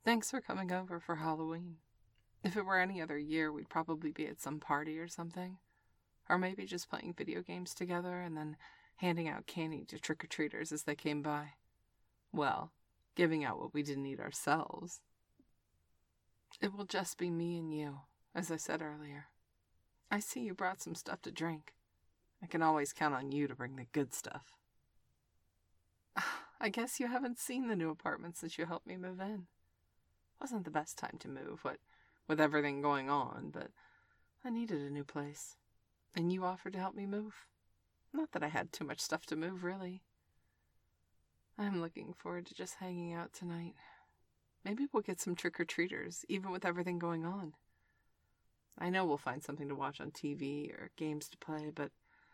Thanks for coming over for Halloween. If it were any other year, we'd probably be at some party or something. Or maybe just playing video games together and then handing out candy to trick-or-treaters as they came by. Well, giving out what we didn't eat ourselves. It will just be me and you, as I said earlier. I see you brought some stuff to drink. I can always count on you to bring the good stuff. I guess you haven't seen the new apartment since you helped me move in. Wasn't the best time to move, with everything going on, but I needed a new place. And you offered to help me move. Not that I had too much stuff to move, really. I'm looking forward to just hanging out tonight. Maybe we'll get some trick-or-treaters, even with everything going on. I know we'll find something to watch on TV or games to play, but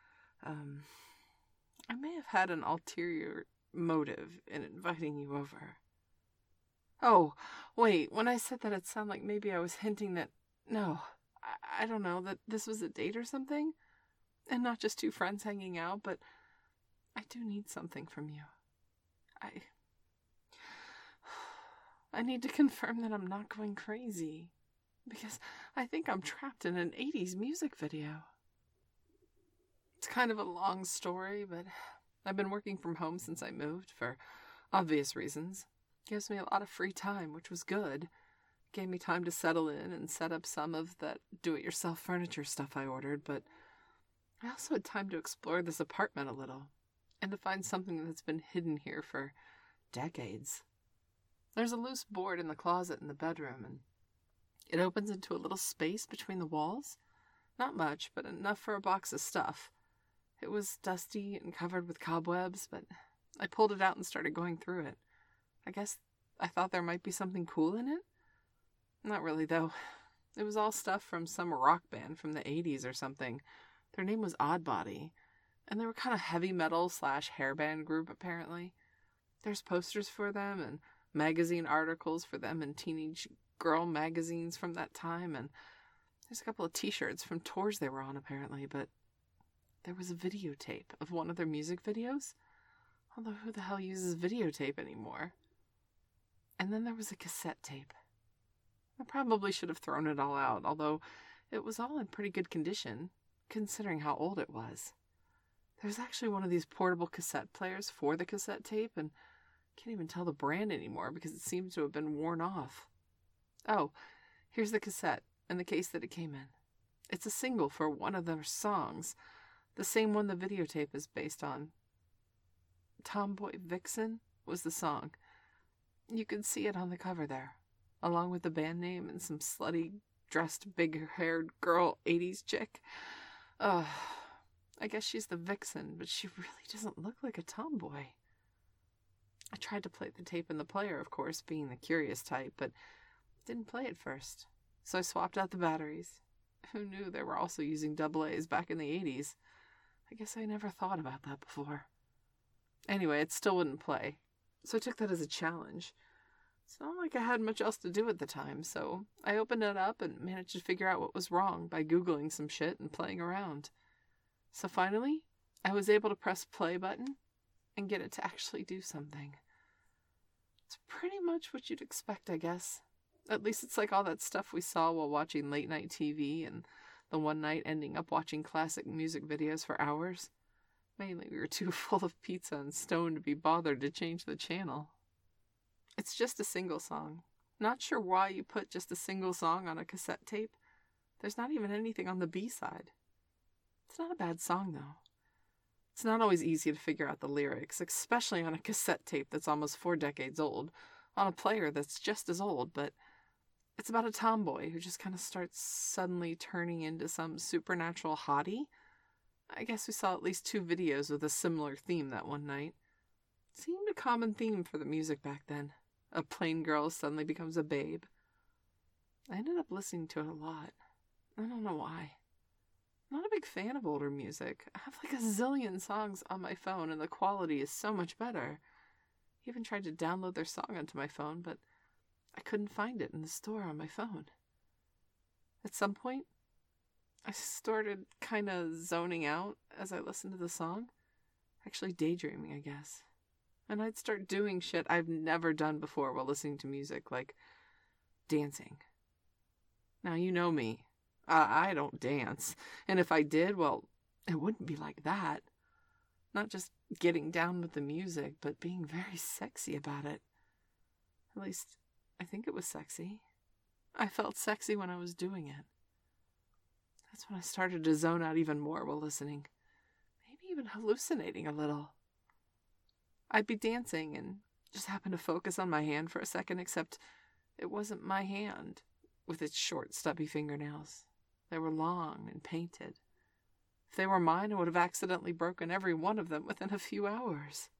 I may have had an ulterior motive in inviting you over. Oh, wait, when I said that, it sounded like maybe I was hinting that, no, I don't know, that this was a date or something? And not just two friends hanging out, but I do need something from you. I need to confirm that I'm not going crazy, because I think I'm trapped in an 80s music video. It's kind of a long story, but I've been working from home since I moved, for obvious reasons. Gives me a lot of free time, which was good. Gave me time to settle in and set up some of that do-it-yourself furniture stuff I ordered, but I also had time to explore this apartment a little, and to find something that's been hidden here for decades. There's a loose board in the closet in the bedroom, and it opens into a little space between the walls. Not much, but enough for a box of stuff. It was dusty and covered with cobwebs, but I pulled it out and started going through it. I guess I thought there might be something cool in it. Not really, though. It was all stuff from some rock band from the 80s or something. Their name was Oddbody, and they were kind of heavy metal / hairband group, apparently. There's posters for them and magazine articles for them in teenage girl magazines from that time, and there's a couple of t-shirts from tours they were on, apparently, but there was a videotape of one of their music videos. Although who the hell uses videotape anymore? And then there was a cassette tape. I probably should have thrown it all out, although it was all in pretty good condition, considering how old it was. There's actually one of these portable cassette players for the cassette tape, and I can't even tell the brand anymore because it seems to have been worn off. Oh, here's the cassette and the case that it came in. It's a single for one of their songs, the same one the videotape is based on. Tomboy Vixen was the song. You can see it on the cover there, along with the band name and some slutty, dressed, big-haired girl 80s chick. I guess she's the vixen, but she really doesn't look like a tomboy. I tried to play the tape in the player, of course, being the curious type, but didn't play it first. So I swapped out the batteries. Who knew they were also using AA's back in the 80s? I guess I never thought about that before. Anyway, it still wouldn't play, so I took that as a challenge. It's not like I had much else to do at the time, so I opened it up and managed to figure out what was wrong by Googling some shit and playing around. So finally, I was able to press play button and get it to actually do something. It's pretty much what you'd expect, I guess. At least it's like all that stuff we saw while watching late night TV and the one night ending up watching classic music videos for hours. Mainly we were too full of pizza and stoned to be bothered to change the channel. It's just a single song. Not sure why you put just a single song on a cassette tape. There's not even anything on the B-side. It's not a bad song, though. It's not always easy to figure out the lyrics, especially on a cassette tape that's almost 4 decades old, on a player that's just as old, but it's about a tomboy who just kind of starts suddenly turning into some supernatural hottie. I guess we saw at least 2 videos with a similar theme that one night. It seemed a common theme for the music back then. A plain girl suddenly becomes a babe. I ended up listening to it a lot. I don't know why. I'm not a big fan of older music. I have like a zillion songs on my phone and the quality is so much better. I even tried to download their song onto my phone, but I couldn't find it in the store on my phone. At some point, I started kind of zoning out as I listened to the song. Actually daydreaming, I guess. And I'd start doing shit I've never done before while listening to music, like dancing. Now, you know me. I don't dance. And if I did, well, it wouldn't be like that. Not just getting down with the music, but being very sexy about it. At least, I think it was sexy. I felt sexy when I was doing it. That's when I started to zone out even more while listening. Maybe even hallucinating a little. I'd be dancing and just happen to focus on my hand for a second, except it wasn't my hand with its short, stubby fingernails. They were long and painted. If they were mine, I would have accidentally broken every one of them within a few hours.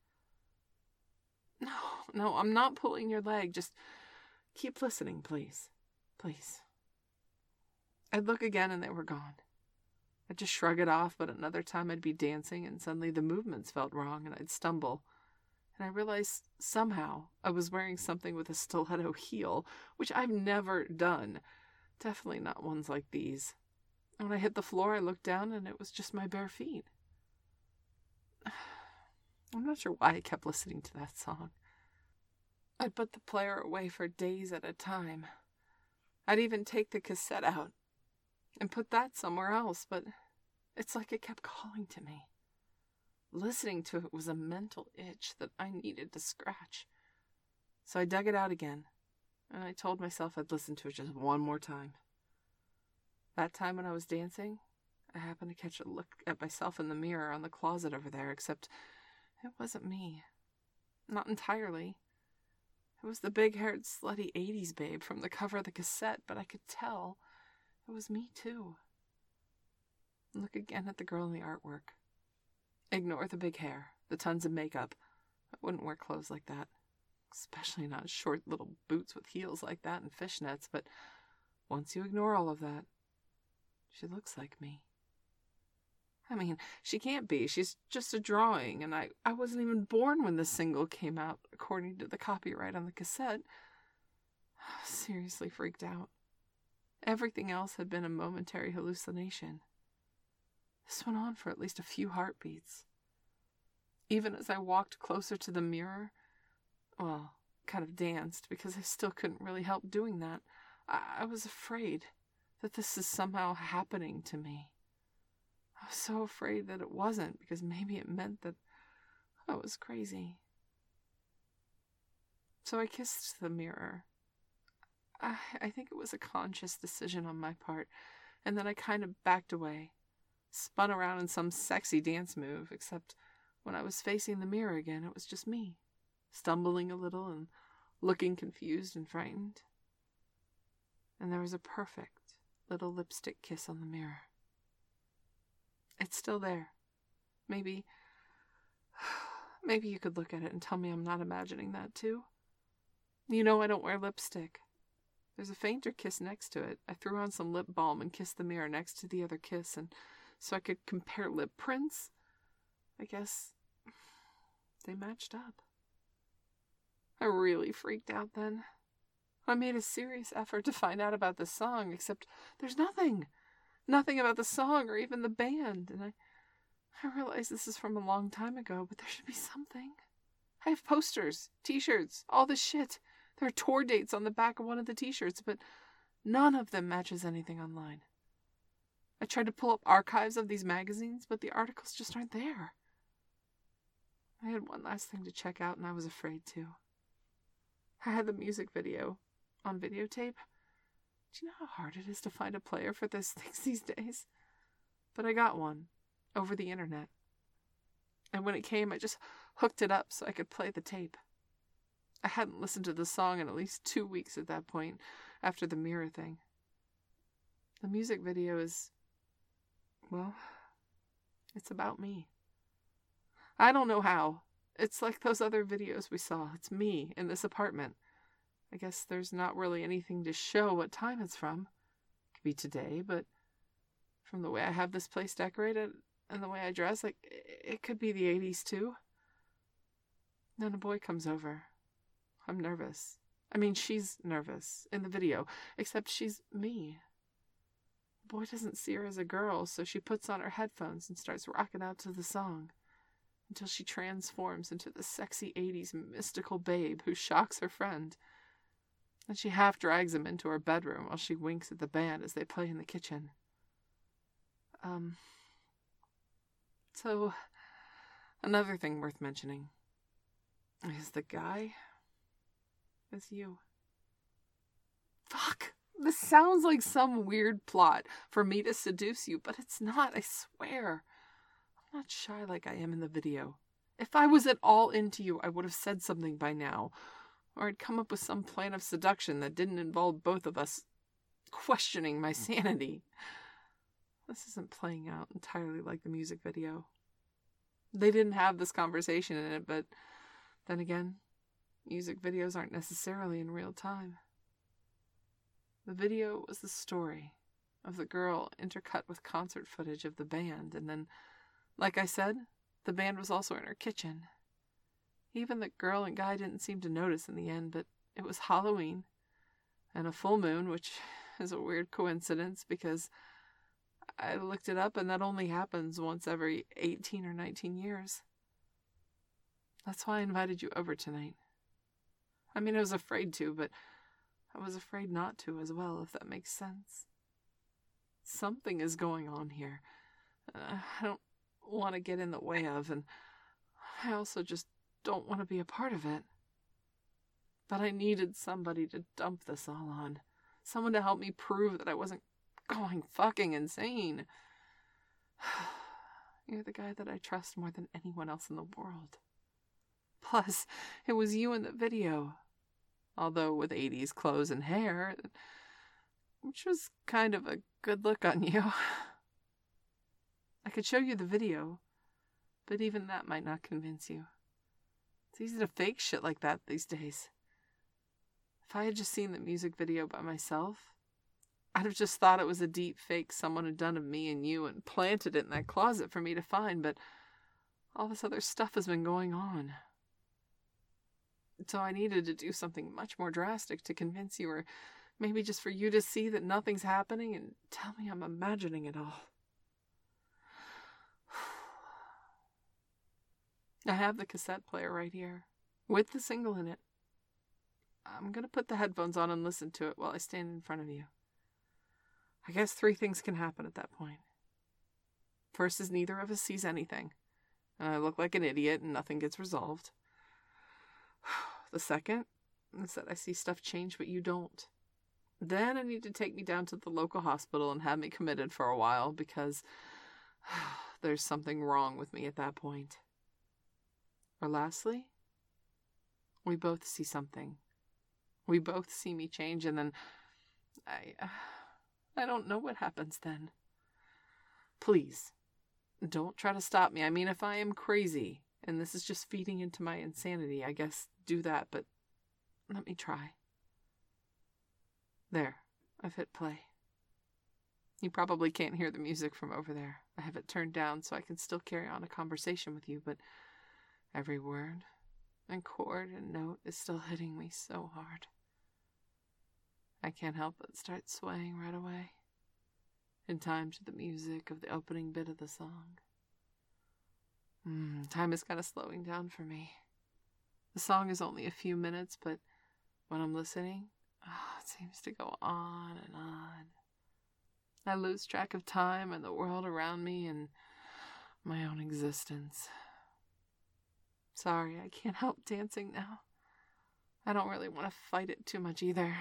No, I'm not pulling your leg. Just keep listening, please. Please. I'd look again and they were gone. I'd just shrug it off, but another time I'd be dancing and suddenly the movements felt wrong and I'd stumble. And I realized somehow I was wearing something with a stiletto heel, which I've never done. Definitely not ones like these. When I hit the floor, I looked down and it was just my bare feet. I'm not sure why I kept listening to that song. I'd put the player away for days at a time. I'd even take the cassette out and put that somewhere else, but it's like it kept calling to me. Listening to it was a mental itch that I needed to scratch. So I dug it out again, and I told myself I'd listen to it just one more time. That time when I was dancing, I happened to catch a look at myself in the mirror on the closet over there, except it wasn't me. Not entirely. It was the big-haired, slutty 80s babe from the cover of the cassette, but I could tell it was me too. Look again at the girl in the artwork. Ignore the big hair, the tons of makeup. I wouldn't wear clothes like that. Especially not short little boots with heels like that and fishnets, but once you ignore all of that, she looks like me. I mean, she can't be. She's just a drawing, and I wasn't even born when this single came out, according to the copyright on the cassette. Seriously freaked out. Everything else had been a momentary hallucination. This went on for at least a few heartbeats. Even as I walked closer to the mirror, well, kind of danced, because I still couldn't really help doing that, I was afraid that this is somehow happening to me. I was so afraid that it wasn't, because maybe it meant that I was crazy. So I kissed the mirror. I think it was a conscious decision on my part, and then I kind of backed away, spun around in some sexy dance move, except when I was facing the mirror again, it was just me, stumbling a little and looking confused and frightened. And there was a perfect little lipstick kiss on the mirror. It's still there. Maybe you could look at it and tell me I'm not imagining that too. You know I don't wear lipstick. There's a fainter kiss next to it. I threw on some lip balm and kissed the mirror next to the other kiss, and so I could compare lip prints. I guess they matched up. I really freaked out then. I made a serious effort to find out about the song, except there's nothing. Nothing about the song or even the band, and I realize this is from a long time ago, but there should be something. I have posters, t-shirts, all this shit. There are tour dates on the back of one of the t-shirts, but none of them matches anything online. I tried to pull up archives of these magazines, but the articles just aren't there. I had one last thing to check out, and I was afraid to. I had the music video on videotape. Do you know how hard it is to find a player for those things these days? But I got one over the internet. And when it came, I just hooked it up so I could play the tape. I hadn't listened to the song in at least 2 weeks at that point, after the mirror thing. The music video is, well, it's about me. I don't know how. It's like those other videos we saw. It's me in this apartment. I guess there's not really anything to show what time it's from. It could be today, but from the way I have this place decorated and the way I dress, like, it could be the 80s too. Then a boy comes over. I'm nervous. I mean, she's nervous in the video, except she's me. The boy doesn't see her as a girl, so she puts on her headphones and starts rocking out to the song until she transforms into the sexy 80s mystical babe who shocks her friend. And she half drags him into her bedroom while she winks at the band as they play in the kitchen. So, another thing worth mentioning is the guy is you. Fuck! This sounds like some weird plot for me to seduce you, but it's not, I swear. I'm not shy like I am in the video. If I was at all into you, I would have said something by now. Or I'd come up with some plan of seduction that didn't involve both of us questioning my sanity. This isn't playing out entirely like the music video. They didn't have this conversation in it, but then again, music videos aren't necessarily in real time. The video was the story of the girl intercut with concert footage of the band, and then, like I said, the band was also in her kitchen. Even the girl and guy didn't seem to notice in the end, but it was Halloween and a full moon, which is a weird coincidence because I looked it up and that only happens once every 18 or 19 years. That's why I invited you over tonight. I mean, I was afraid to, but I was afraid not to as well, if that makes sense. Something is going on here. I don't want to get in the way of, and I also just don't want to be a part of it. But I needed somebody to dump this all on. Someone to help me prove that I wasn't going fucking insane. You're the guy that I trust more than anyone else in the world. Plus, it was you in the video. Although with 80s clothes and hair, which was kind of a good look on you. I could show you the video, but even that might not convince you. It's easy to fake shit like that these days. If I had just seen the music video by myself, I'd have just thought it was a deep fake someone had done of me and you and planted it in that closet for me to find, but all this other stuff has been going on. So I needed to do something much more drastic to convince you, or maybe just for you to see that nothing's happening and tell me I'm imagining it all. I have the cassette player right here, with the single in it. I'm going to put the headphones on and listen to it while I stand in front of you. I guess 3 things can happen at that point. First is neither of us sees anything, and I look like an idiot and nothing gets resolved. The second is that I see stuff change, but you don't. Then I need to take me down to the local hospital and have me committed for a while because there's something wrong with me at that point. Or lastly, we both see something. We both see me change, and then I don't know what happens then. Please, don't try to stop me. I mean, if I am crazy and this is just feeding into my insanity, I guess do that, but let me try. There, I've hit play. You probably can't hear the music from over there. I have it turned down so I can still carry on a conversation with you, but every word and chord and note is still hitting me so hard. I can't help but start swaying right away, in time to the music of the opening bit of the song. Time is kind of slowing down for me. The song is only a few minutes, but when I'm listening, it seems to go on and on. I lose track of time and the world around me and my own existence. Sorry, I can't help dancing now. I don't really want to fight it too much either.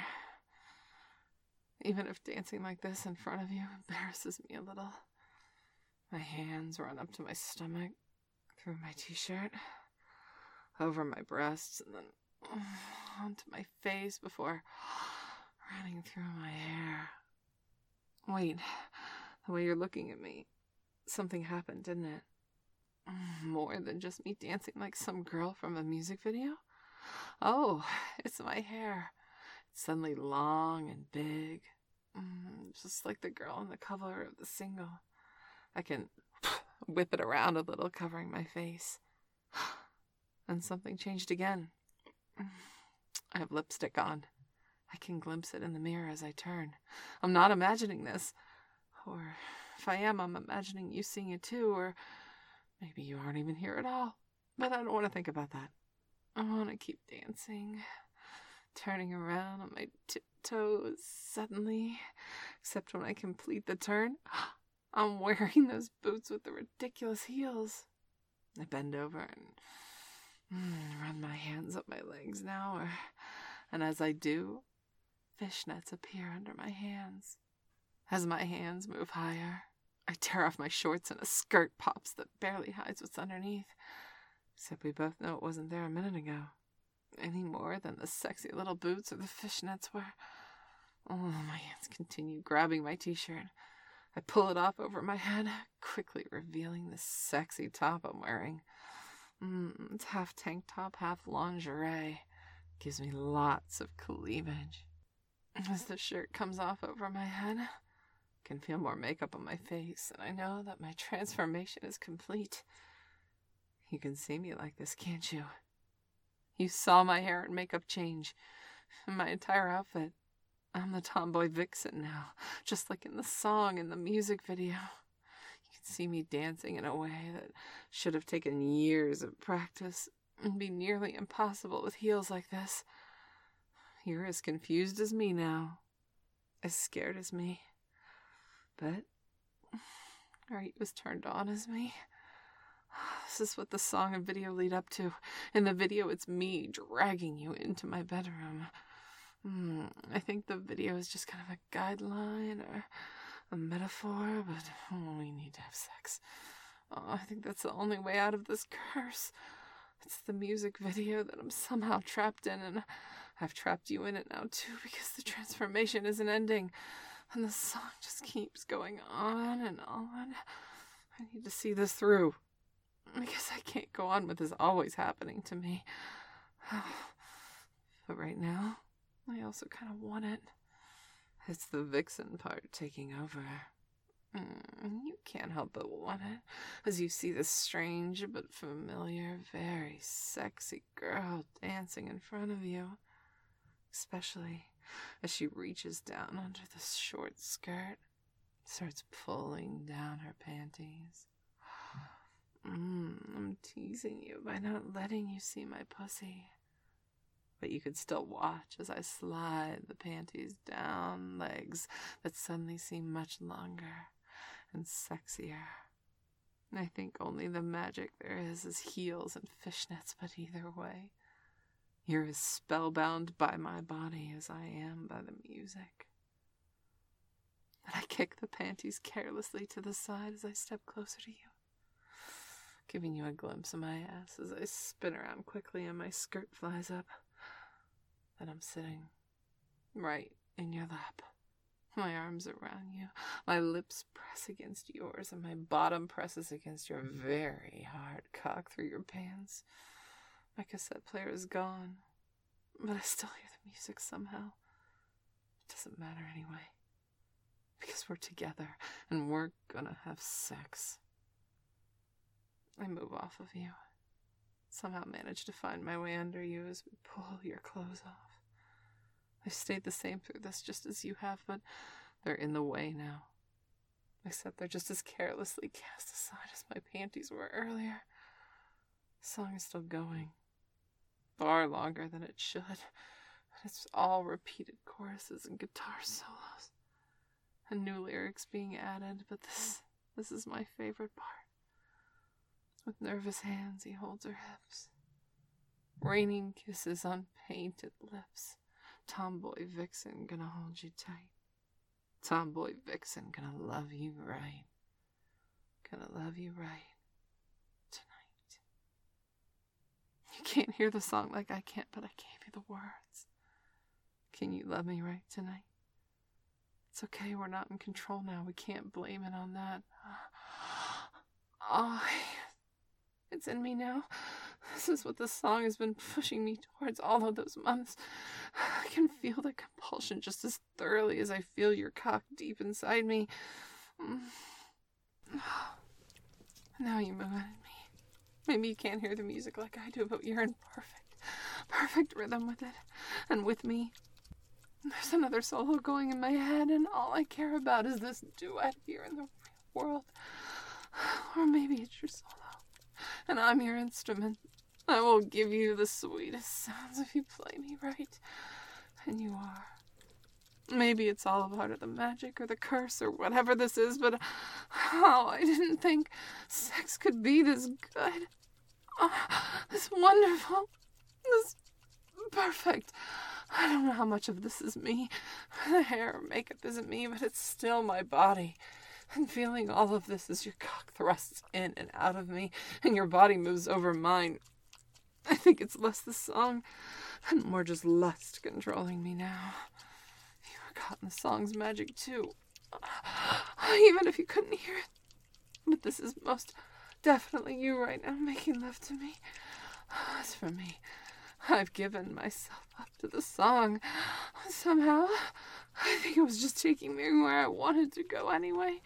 Even if dancing like this in front of you embarrasses me a little. My hands run up to my stomach, through my t-shirt, over my breasts, and then onto my face before running through my hair. Wait, the way you're looking at me, something happened, didn't it? More than just me dancing like some girl from a music video? Oh, it's my hair. It's suddenly long and big, just like the girl on the cover of the single. I can whip it around a little, covering my face. And something changed again. I have lipstick on. I can glimpse it in the mirror as I turn. I'm not imagining this. Or if I am, I'm imagining you seeing it too, or maybe you aren't even here at all. But I don't want to think about that. I want to keep dancing. turning around on my tiptoes suddenly, except when I complete the turn, I'm wearing those boots with the ridiculous heels. I bend over and run my hands up my legs now, and as I do, fishnets appear under my hands. As my hands move higher, I tear off my shorts and a skirt pops that barely hides what's underneath. Except we both know it wasn't there a minute ago, any more than the sexy little boots or the fishnets were. Oh, my hands continue grabbing my t-shirt. I pull it off over my head, quickly revealing the sexy top I'm wearing. It's half tank top, half lingerie. Gives me lots of cleavage. As the shirt comes off over my head, I can feel more makeup on my face, and I know that my transformation is complete. You can see me like this, can't you? You saw my hair and makeup change, and my entire outfit. I'm the tomboy vixen now, just like in the song and the music video. You can see me dancing in a way that should have taken years of practice and be nearly impossible with heels like this. You're as confused as me now, as scared as me. But are you as turned on as me? This is what the song and video lead up to. In the video, it's me dragging you into my bedroom. I think the video is just kind of a guideline or a metaphor, but we need to have sex. I think that's the only way out of this curse. It's the music video that I'm somehow trapped in, and I've trapped you in it now too, because the transformation isn't ending, and the song just keeps going on and on. I need to see this through, because I can't go on with this always happening to me. But right now, I also kind of want it. It's the vixen part taking over. You can't help but want it, as you see this strange but familiar, very sexy girl dancing in front of you. Especially as she reaches down under this short skirt, starts pulling down her panties. I'm teasing you by not letting you see my pussy. But you could still watch as I slide the panties down legs that suddenly seem much longer and sexier. I think only the magic there is heels and fishnets, but either way, you're as spellbound by my body as I am by the music. And I kick the panties carelessly to the side as I step closer to you, giving you a glimpse of my ass as I spin around quickly and my skirt flies up. Then I'm sitting right in your lap, my arms around you, my lips press against yours, and my bottom presses against your very hard cock through your pants. My cassette player is gone, but I still hear the music somehow. It doesn't matter anyway, because we're together, and we're gonna have sex. I move off of you, somehow manage to find my way under you as we pull your clothes off. I've stayed the same through this, just as you have, but they're in the way now. Except they're just as carelessly cast aside as my panties were earlier. The song is still going, far longer than it should, and it's all repeated choruses and guitar solos, and new lyrics being added, but this is my favorite part. With nervous hands, he holds her hips, raining kisses on painted lips. Tomboy vixen gonna hold you tight. Tomboy vixen gonna love you right. Gonna love you right tonight. You can't hear the song like I can't, but I gave you the words. Can you love me right tonight? It's okay, we're not in control now. We can't blame it on that. It's in me now. This is what the song has been pushing me towards all of those months. I can feel the compulsion just as thoroughly as I feel your cock deep inside me. Now you move at me. Maybe you can't hear the music like I do, but you're in perfect rhythm with it. And with me, there's another solo going in my head, and all I care about is this duet here in the real world. Or maybe it's your solo, and I'm your instrument. I will give you the sweetest sounds if you play me right. And you are. Maybe it's all a part of the magic or the curse or whatever this is, but I didn't think sex could be this good. This wonderful. This perfect. I don't know how much of this is me. The hair or makeup isn't me, but it's still my body. And feeling all of this as your cock thrusts in and out of me, and your body moves over mine. I think it's less the song, and more just lust controlling me now. You were caught in the song's magic, too. Even if you couldn't hear it. But this is most definitely you right now, making love to me. As for me, I've given myself up to the song. Somehow, I think it was just taking me where I wanted to go anyway.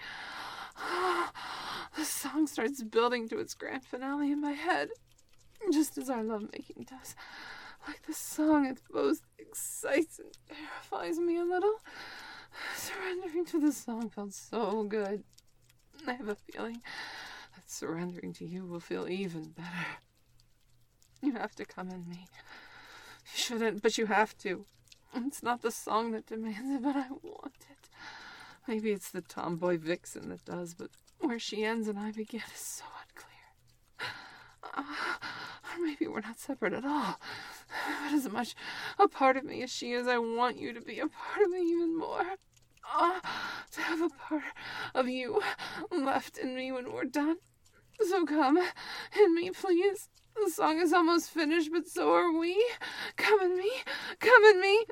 The song starts building to its grand finale in my head, just as our lovemaking does. Like the song, it both excites and terrifies me a little. Surrendering to the song felt so good. I have a feeling that surrendering to you will feel even better. You have to come in me. You shouldn't, but you have to. It's not the song that demands it, but I want it. Maybe it's the tomboy vixen that does, but where she ends and I begin is so unclear. Or maybe we're not separate at all. But as much a part of me as she is, I want you to be a part of me even more. To have a part of you left in me when we're done. So come in me, please. The song is almost finished, but so are we. Come in me. Come in me.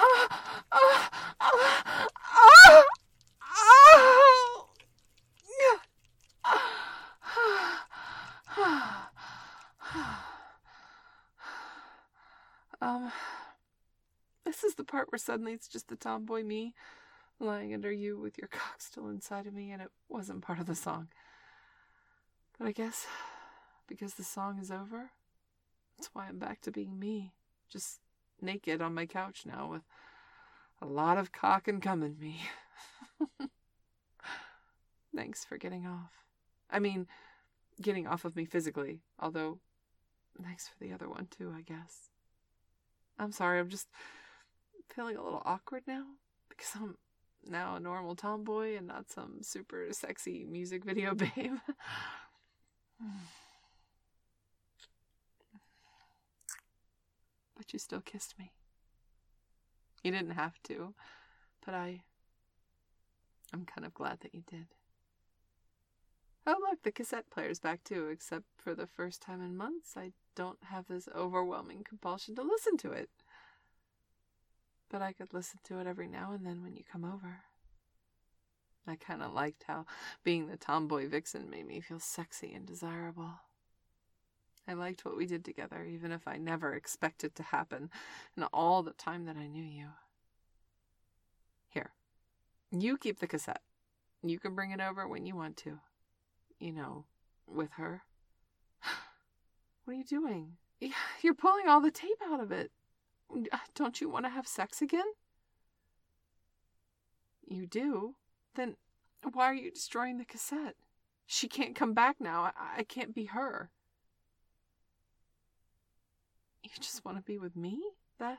This is the part where suddenly it's just the tomboy me lying under you with your cock still inside of me, and it wasn't part of the song. But I guess because the song is over, that's why I'm back to being me, just naked on my couch now with a lot of cock and cum in me. Thanks for getting off. I mean, getting off of me physically, although thanks for the other one too, I guess. I'm sorry, I'm just feeling a little awkward now because I'm now a normal tomboy and not some super sexy music video babe. But you still kissed me. You didn't have to, but I'm kind of glad that you did. Oh look, the cassette player's back too, except for the first time in months I don't have this overwhelming compulsion to listen to it. But I could listen to it every now and then when you come over. I kind of liked how being the tomboy vixen made me feel sexy and desirable. I liked what we did together, even if I never expected it to happen in all the time that I knew you. Here, you keep the cassette. You can bring it over when you want to. You know, with her. What are you doing? You're pulling all the tape out of it. Don't you want to have sex again? You do? Then why are you destroying the cassette? She can't come back now. I can't be her. You just want to be with me? That's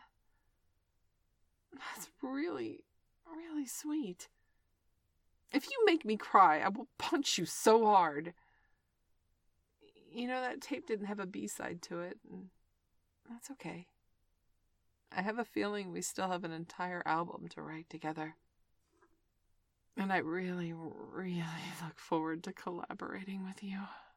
really, really sweet. If you make me cry, I will punch you so hard. You know, that tape didn't have a B-side to it, and that's okay. I have a feeling we still have an entire album to write together. And I really, really look forward to collaborating with you.